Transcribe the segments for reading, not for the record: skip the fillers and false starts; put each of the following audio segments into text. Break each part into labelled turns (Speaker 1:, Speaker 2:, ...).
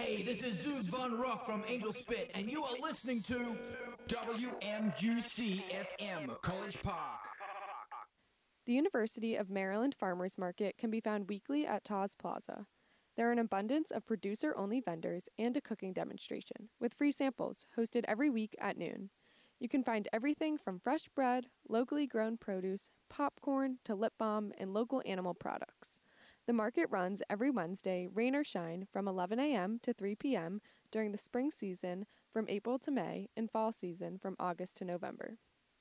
Speaker 1: Hey, this is Zoot Von Rock from Angel Spit, and you are listening to WMUC FM, College Park.
Speaker 2: The University of Maryland Farmers Market can be found weekly at Tawes Plaza. There are an abundance of producer-only vendors and a cooking demonstration, with free samples, hosted every week at noon. You can find everything from fresh bread, locally grown produce, popcorn, to lip balm, and local animal products. The market runs every Wednesday, rain or shine, from 11 a.m. to 3 p.m. during the spring season from April to May and fall season from August to November.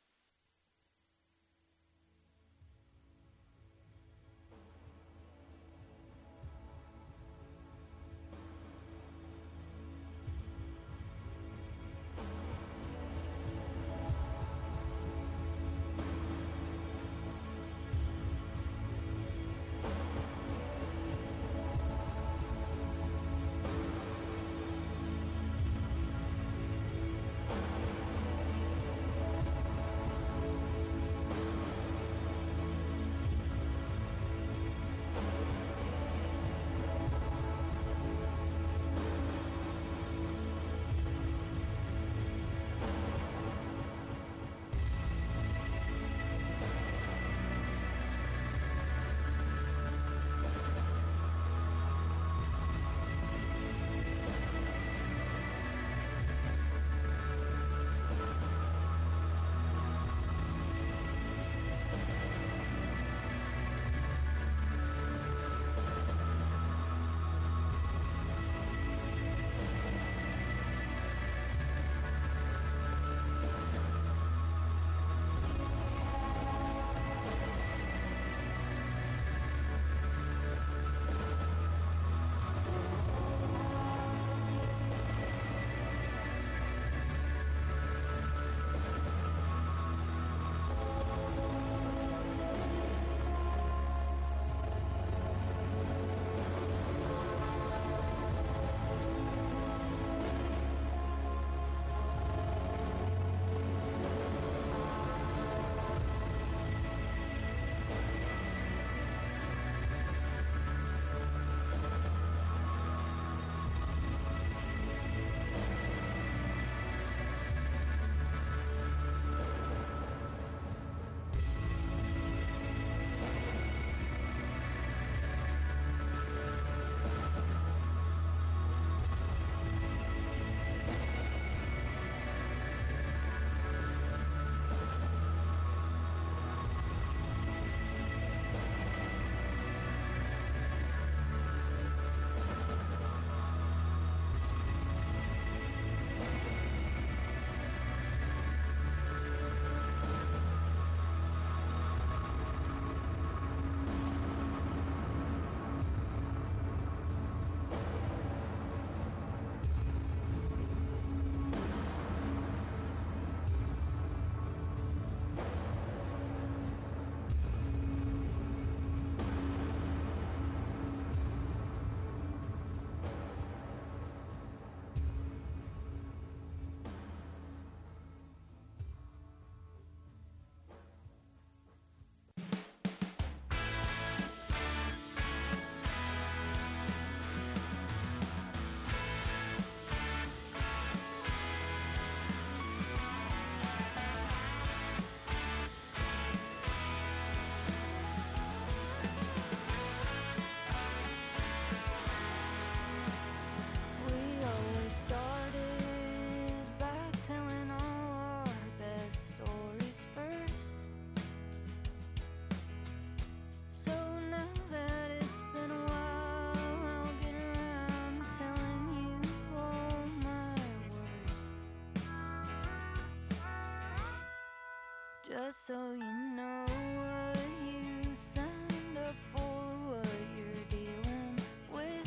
Speaker 3: Just so you know what you signed up for, what you're dealing with.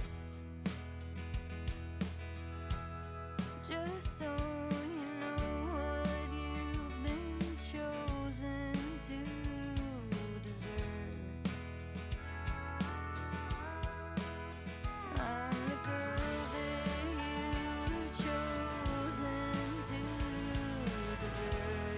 Speaker 3: Just so you know what you've been chosen to deserve. I'm the girl that you've chosen to deserve.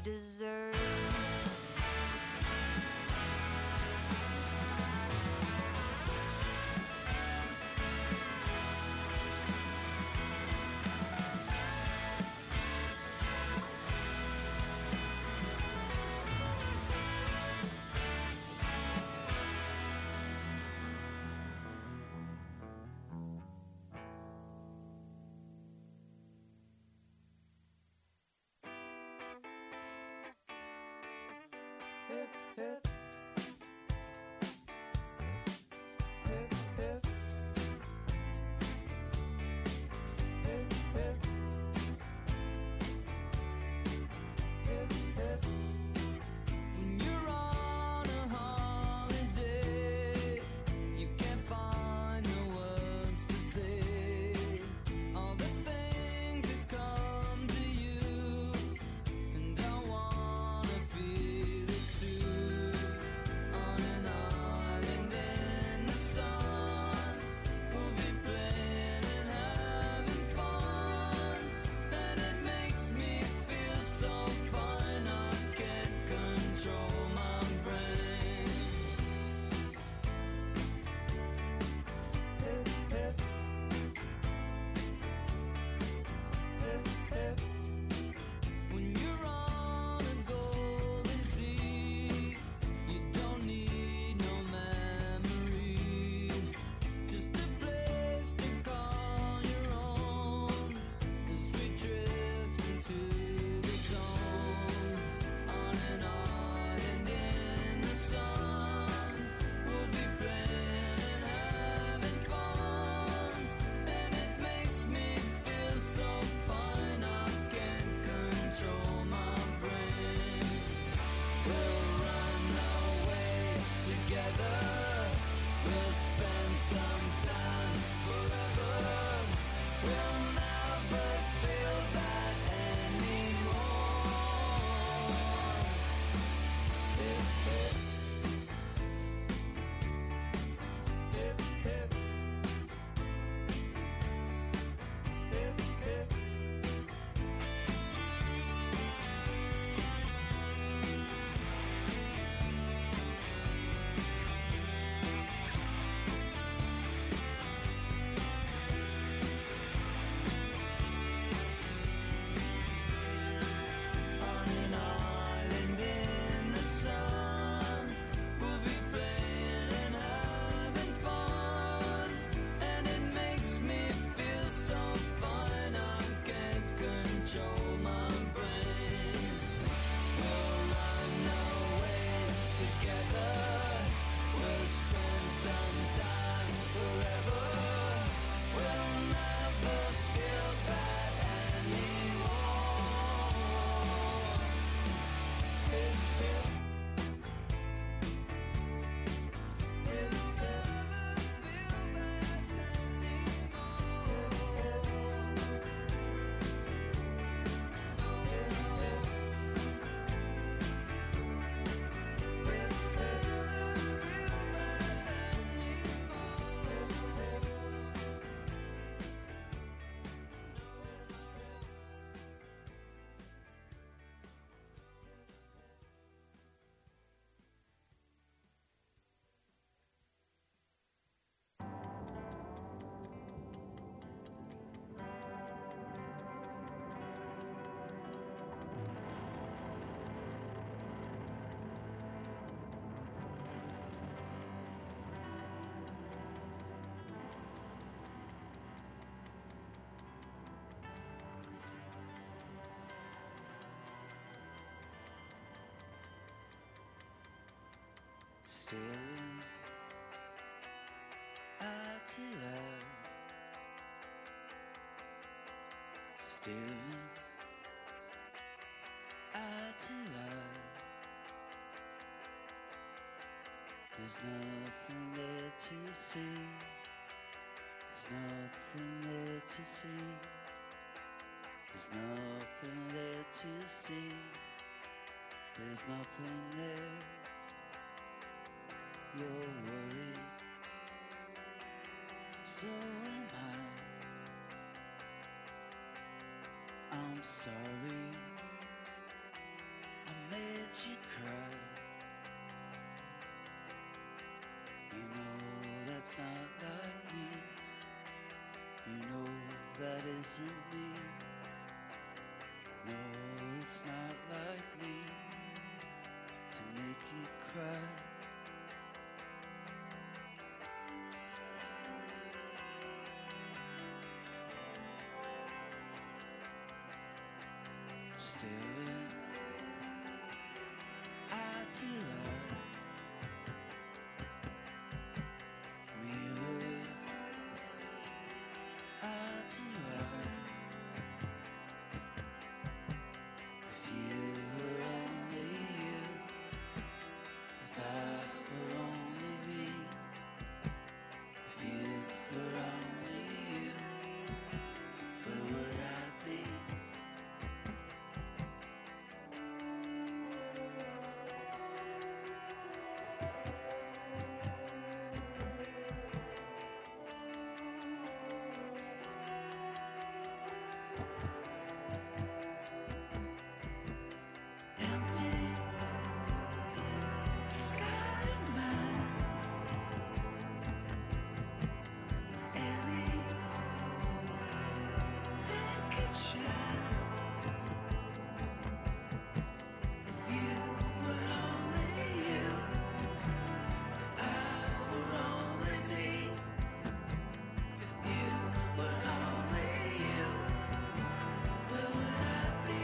Speaker 3: deserve.
Speaker 4: Hip, hip. Hip, hip. Hip, hip. Hip, hip. When you're on a holiday, you can't find the words to say all the things that come to you, and I wanna feel it too. On an island in the sun, we'll be playing and having fun, and it makes me feel so fine. I can't control my brain. Hip, hip. Hip, hip. When you're on a golden sea, you don't need no memory, just a place to call your own as we drift into the zone. On an island in the sun, we'll be playing and having fun, and it makes me feel so fine. I can't control my brain. We'll run away together. We'll spend some time forever. We'll never feel that anymore. Hip, hip. Hip, hip. Hip, hip. On an island in the sun, we'll be playing and having fun, and it makes me feel so fine. I can't control my brain. We'll run away together. We'll spend some time forever. We'll never feel bad anymore. Hip, hip. We'll never feel bad Stealing eye to eye, stealing eye to eye. There's nothing there to see. There's nothing there to see. There's nothing there to see. There's nothing there. You're worried, so am I. I'm sorry,
Speaker 5: watch you cry. You know that's not like me. You know that isn't me. No, it's not like me to make you cry. Staring eye to eye, mirror eye to eye. If you were only you, if I were only me, if you were only you, where would I be? Empty sky of mine. Anything could shine. If you were only you, if I were only me, if you were only you, where would I be?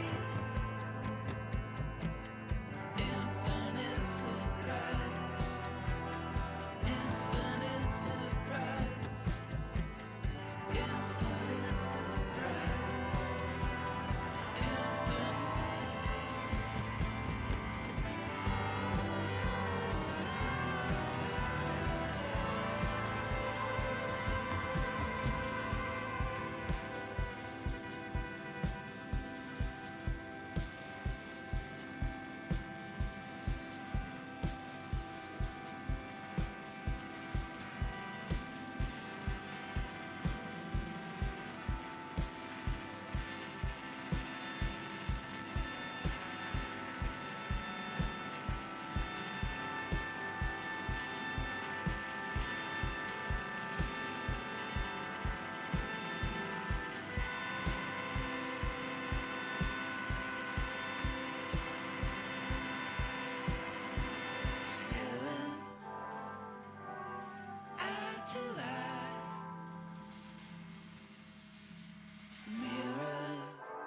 Speaker 5: Infinite surprise, infinite surprise, infinite surprise, infinite. Staring eye to eye, mirror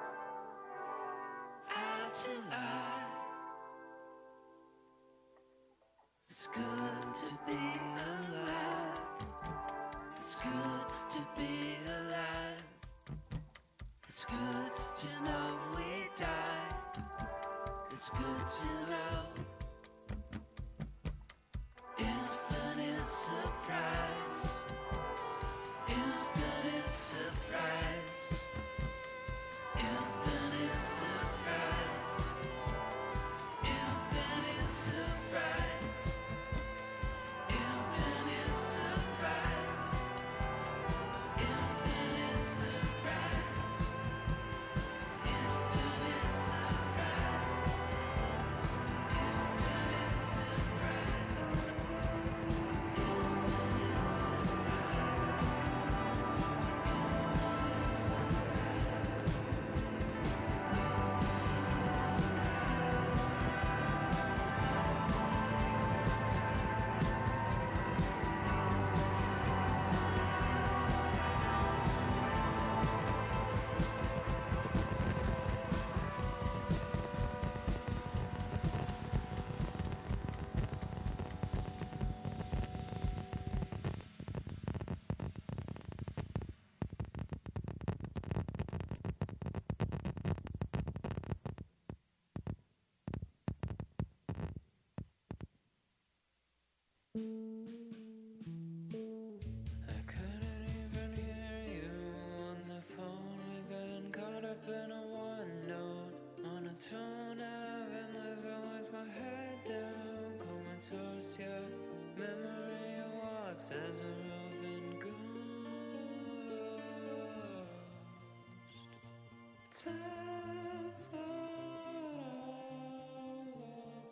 Speaker 5: eye to eye. It's good to be alive. It's good to be alive. It's good to know we die. It's good to know. Infinite surprise, infinite surprise, infinite surprise, infinite surprise, infinite surprise, infinite surprise, infinite surprise, infinite I couldn't even hear you on the phone. We've been caught up in a one note monotone. I've been living with my head down, comatose. Your memory walks as a roving ghost. Ties are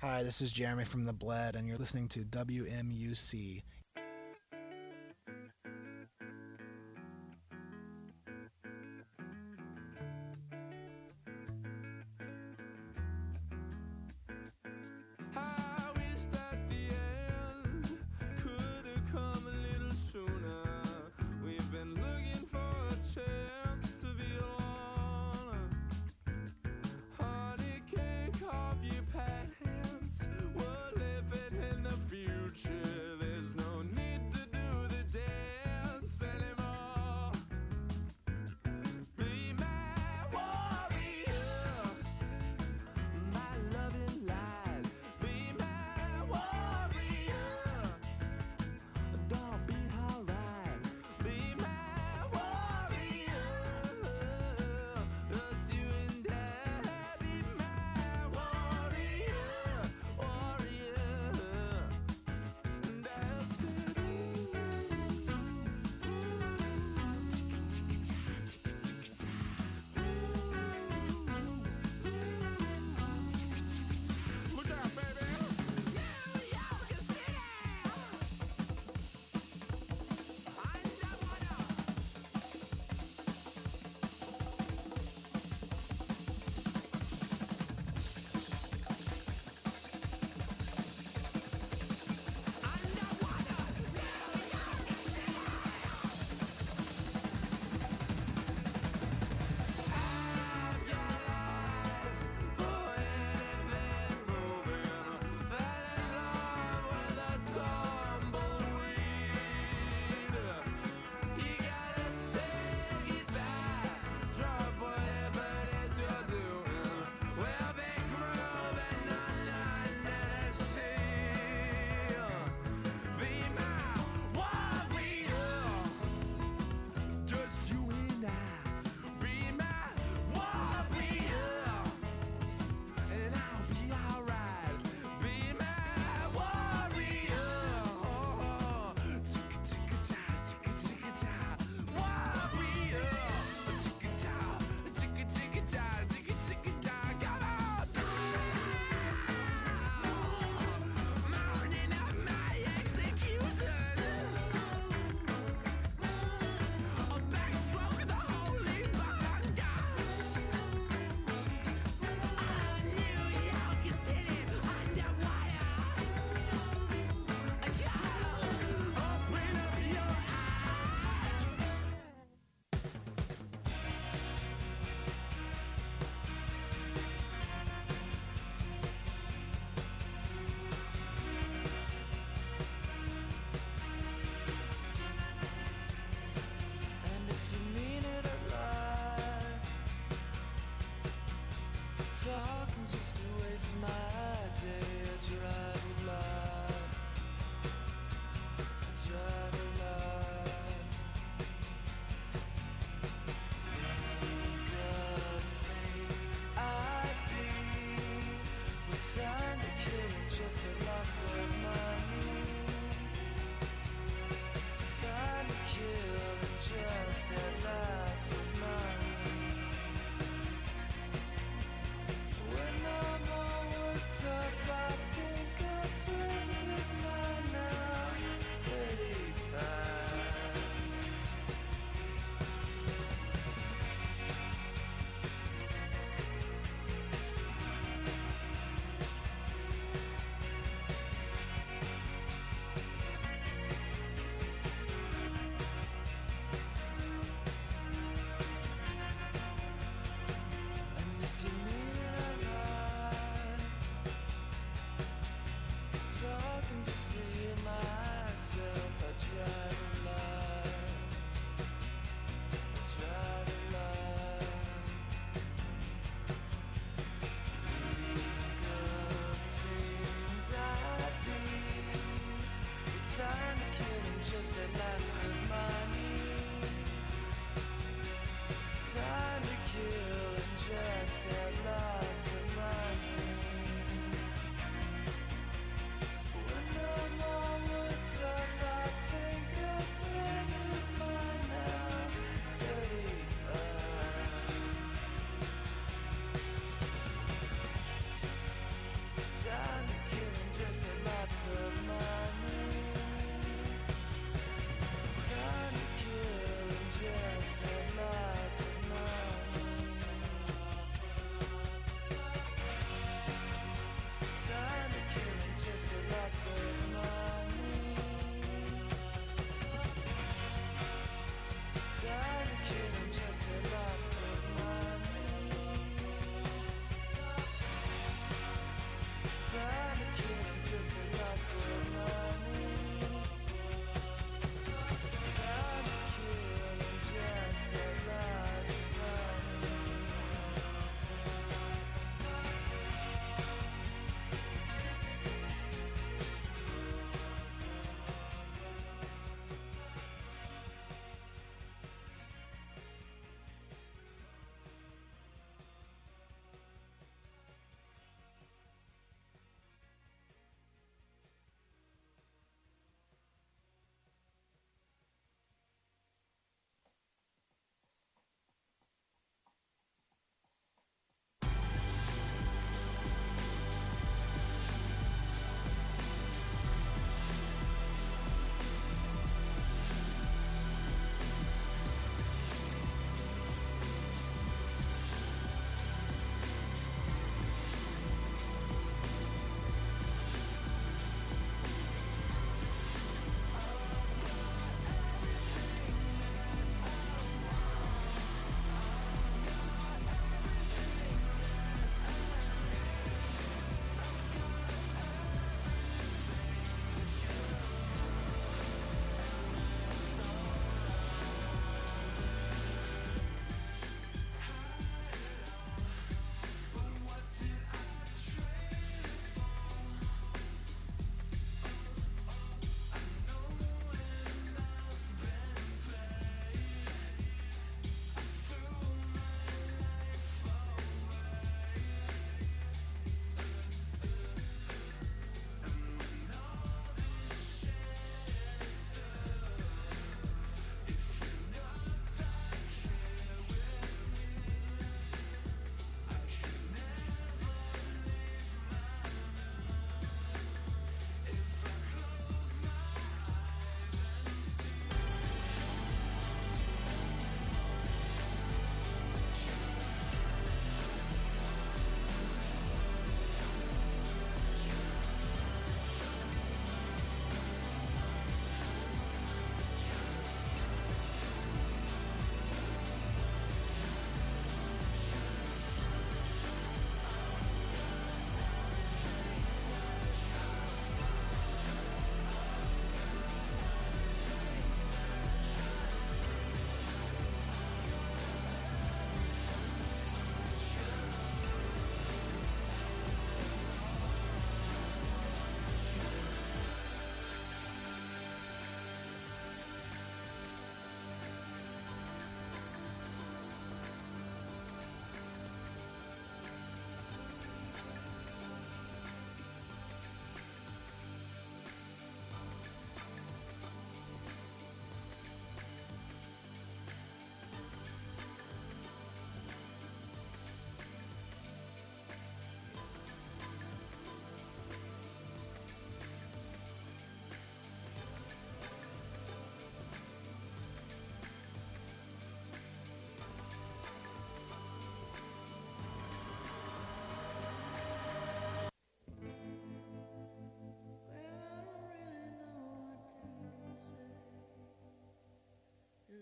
Speaker 6: Hi, this is Jeremy from The Bled, and you're listening to WMUC.
Speaker 5: I wish that the end could have come a little sooner. We've been looking for a chance to be alone. Honey cake off your pants. We're living in the future. There's no need to do the dance anymore. Be my warrior, my loving light. Be my warrior. Don't be alright. Be my warrior. Just you and I. Be my warrior, warrior. And I'll say, look out, baby. New York City. Just you and I. Be my warrior, and I'll be alright. Be my warrior. Chicka-chicka-cha, chicka-chicka-cha. Warrior. Chicka-cha, chicka-chicka-cha, chicka-chicka-cha. Come on. Morning of my execution. A backstroke of the holy vodka. New York City underwater. I gotta open up your eyes. And if you mean it alive, talking just to waste my day. I drive it live. I drive it live. Think of things I'd be. With time to kill just a lot of money. Time to kill and just had lots of money. When I'm all worked up, I think of friends of mine now. 35.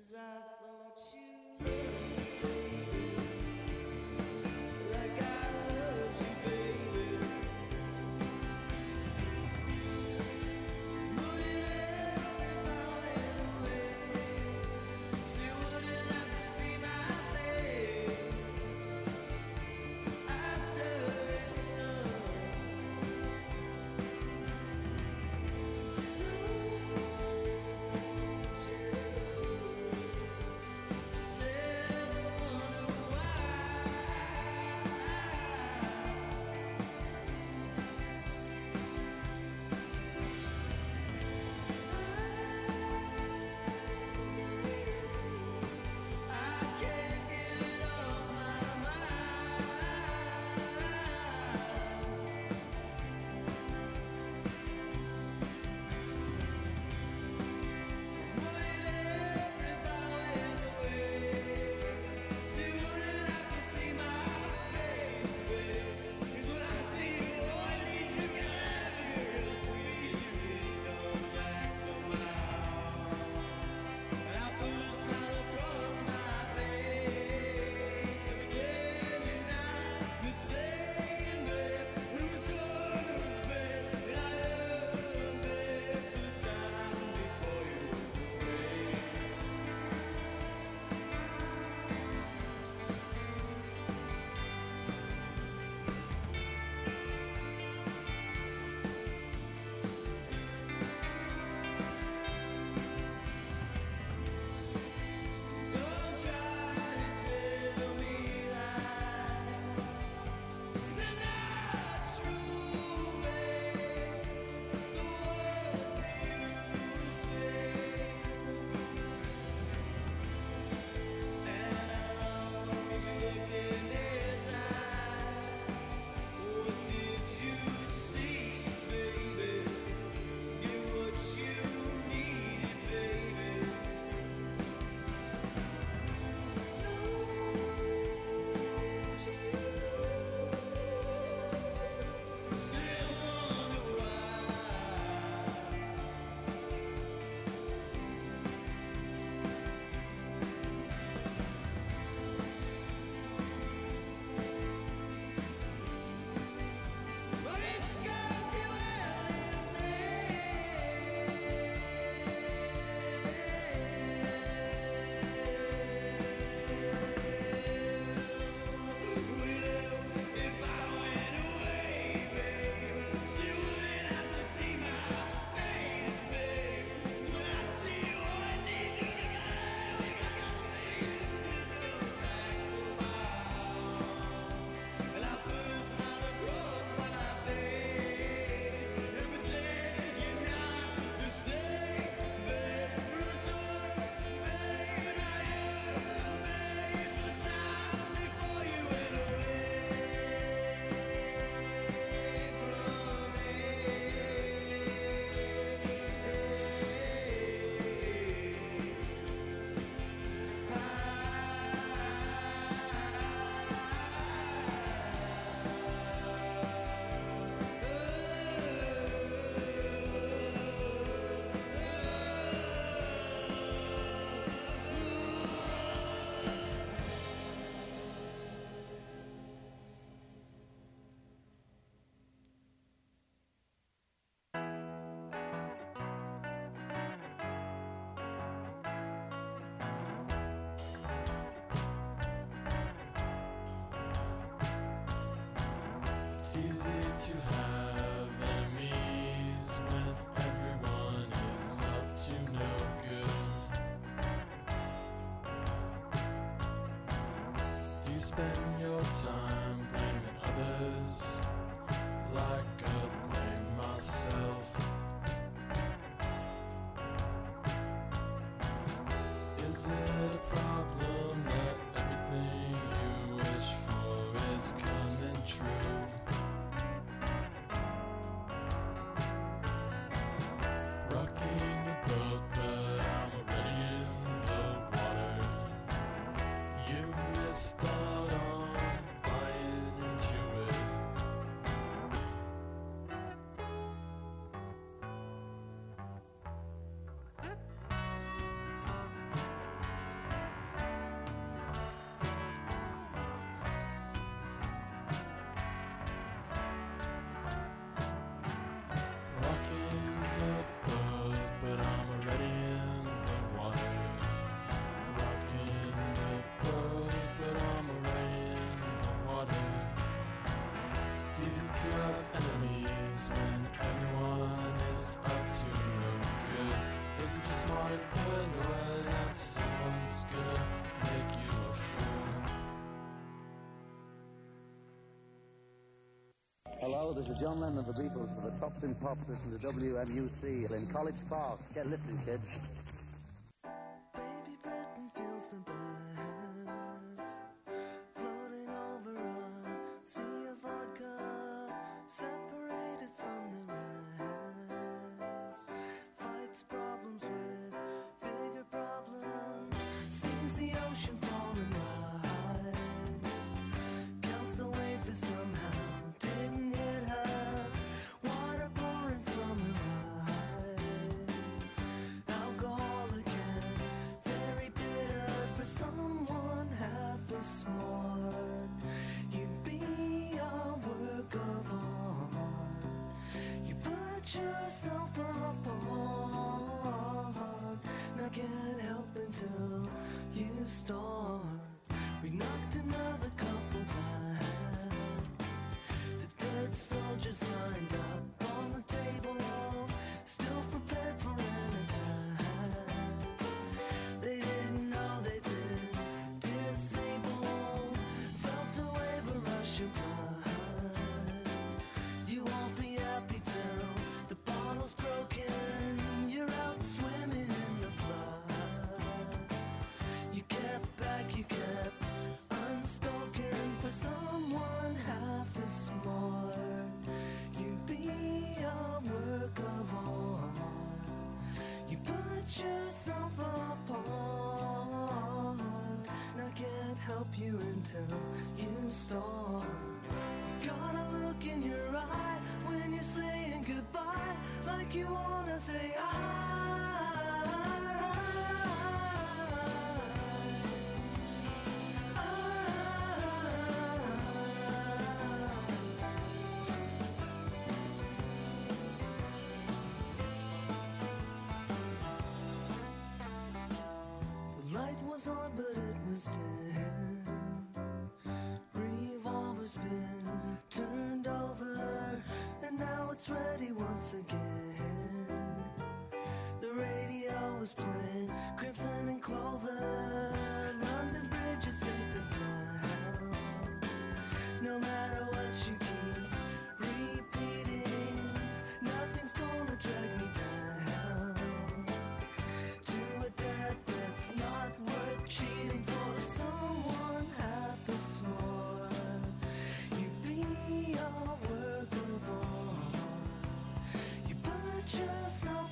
Speaker 7: spend your time blaming others like I blame myself. Is it a problem that everything you wish for is coming true? to have enemies when everyone is up to no good? Is it just modern paranoia that someone's gonna make you a fool?
Speaker 8: Hello, this is John Lennon of the Beatles for the Tops in Pops. Listen to WMUC in College Park. Get listening, kids.
Speaker 4: Baby Britain feels the buzz, floating over a sea of vodka, separated from the rest. Fights problems with bigger problems, sees the ocean fall and rise, counts the waves that somehow didn't hit her, water pouring from her eyes, alcoholic and very bitter for someone half as smart. You'd be a work of art. You put yourself apart. And I can't help until you start. We knocked another couple back. The dead soldiers lined up on the table, still prepared for an attack. They didn't know they'd been disabled, felt a wave of Russian blood. You won't be happy till the bottle's broken, you're out swimming in the flood. You kept back, you kept unspoken for someone half as smart. You'd be a work of art. You put yourself apart, and I can't help you until you start. You got a look in your eye when you're saying goodbye, like you wanna say The light was on, but it was dim. Revolver's been turned over, and now it's ready once again. The radio was playing Crimson and Clover. London Bridge is safe and sound. No matter what you keep repeating, nothing's gonna drag me down to a death that's not worth cheating for someone half as smart. You'd be a work of art. You put yourself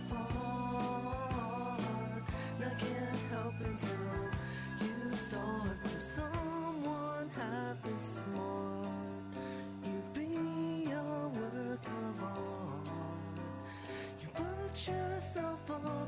Speaker 4: apart, and I can't help until you start for someone half as smart. You'd be a work of art. You put yourself apart.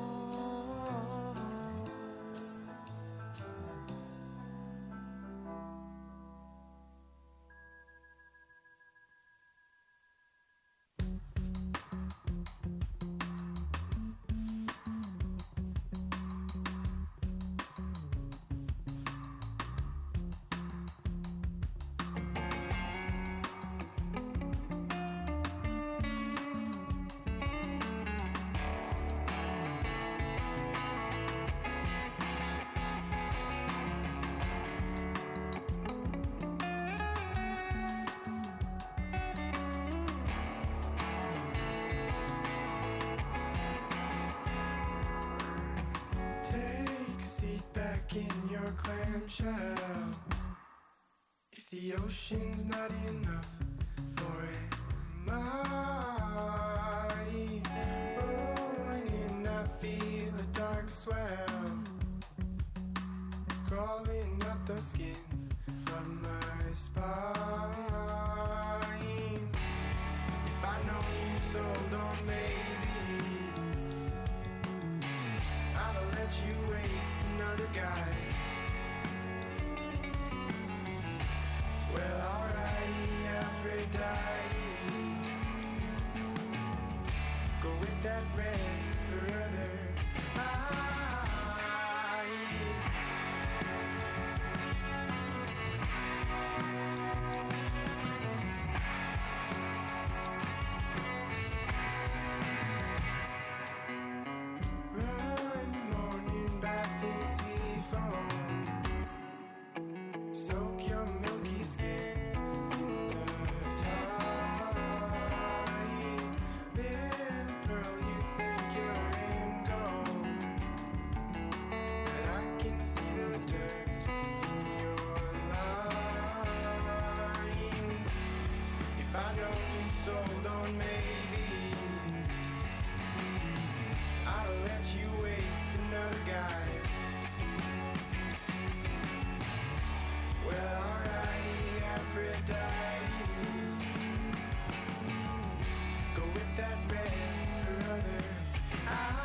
Speaker 5: Take a seat back in your clamshell. If the ocean's not enough, nor am I. Rolling in, I feel a dark swell crawling up the skin of my spine. If I know you sold on maybe, I'd let you waste another guy. Well, alrighty, Alfred.
Speaker 9: I know you've sold on maybe. I'll let you waste another guy. Well, alrighty, Aphrodite. Go whip that red for other eyes.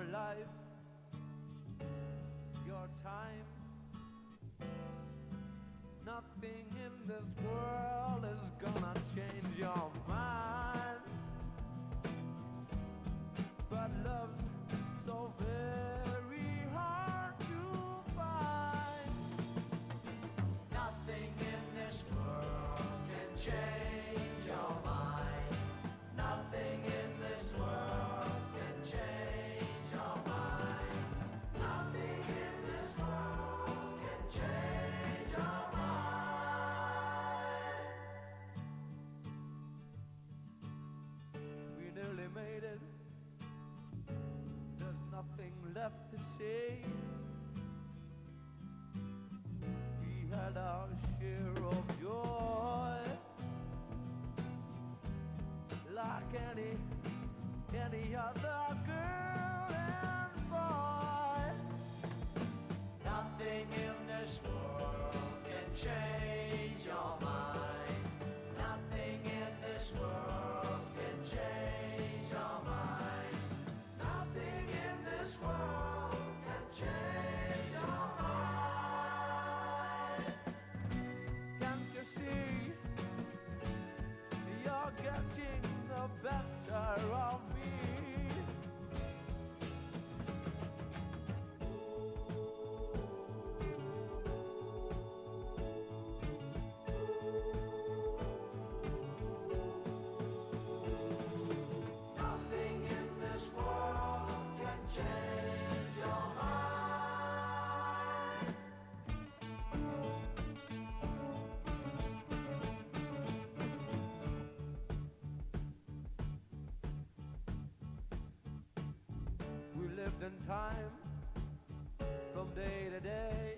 Speaker 9: your life, your time. Nothing in this world is gonna change your mind. But love's so very hard to find. Nothing in this world can change your mind. Nothing in this world can change your mind. Nothing in this world can change your mind. We nearly made it. There's nothing left to say. We had our share of joy, like any other girl and boy. Nothing in this world can change your mind. Nothing in this world can change your mind. Nothing in this world can change your mind. Can't you see? You're getting the better of me. Nothing in this world can change your mind. We lived in time from day to day.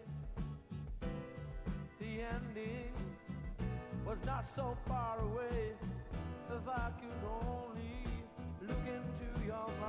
Speaker 9: The ending was not so far away. If I could only look into your